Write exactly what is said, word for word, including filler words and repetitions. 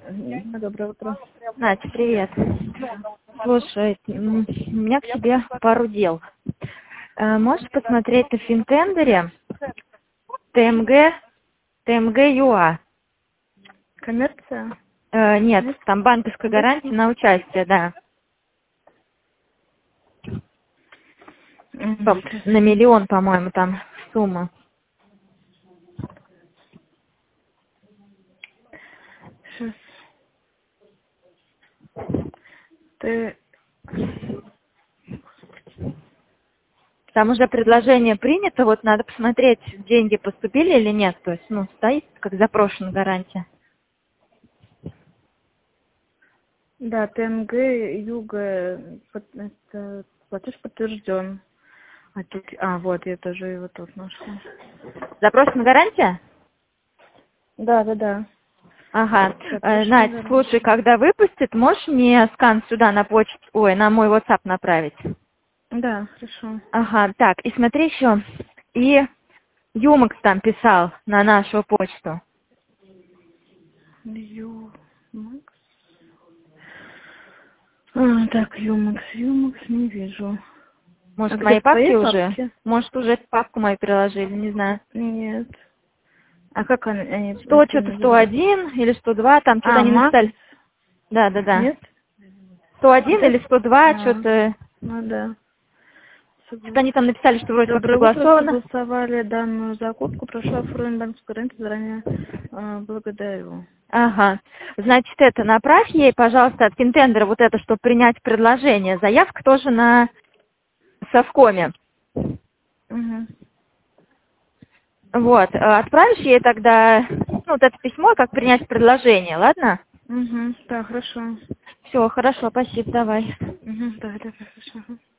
Доброе утро. Надя, привет. Слушай, м, у меня к тебе пару дел. Э, Можешь посмотреть на Финтендере ТМГ, ТМГ ЮА? Коммерция? Э, Нет, Нет? там банковская гарантия Обычно? на участие, да. М, По- На миллион, по-моему, там сумма. Сейчас. Ты... Там уже предложение принято, вот надо посмотреть, деньги поступили или нет. То есть, ну, стоит как запрошена гарантия. Да, ТНГ, Юга, под- это, платеж подтвержден. А, тут... а, вот, я тоже его тут нашла. Запрошена гарантия? Да, да, да. Ага. Э, Запрошена Надь, слушай, гарантия. когда выпустит, можешь мне скан сюда на почту, ой, на мой WhatsApp направить? Да, хорошо. Ага, так, и смотри еще. И Юмакс там писал на нашу почту. Юмакс. А, так, Юмакс, Юмакс не вижу. Может, А в моей где-то в папке твоей уже? папке? Может, уже в папку мою приложили, не знаю. Нет. А как они, они Сто, это что-то сто называются? один или сто два, там что-то А, они Макс? написали. Да, да, да. Нет? сто один Сейчас? или сто два, А, что-то... ну да. Что-то Согла- они там написали, что вроде как Доброе утро. согласовано. Согласовали данную закупку. Прошу оформить банковскую гарантию. Заранее э, благодарю. Ага. Значит, это направь ей, пожалуйста, от Финтендера вот это, чтобы принять предложение. Заявка тоже на Совкоме. Угу. Вот. э, Отправишь ей тогда ну, вот это письмо, как принять предложение, ладно? Угу. Да, хорошо. Все, хорошо, спасибо, давай. Угу. Да, да, хорошо.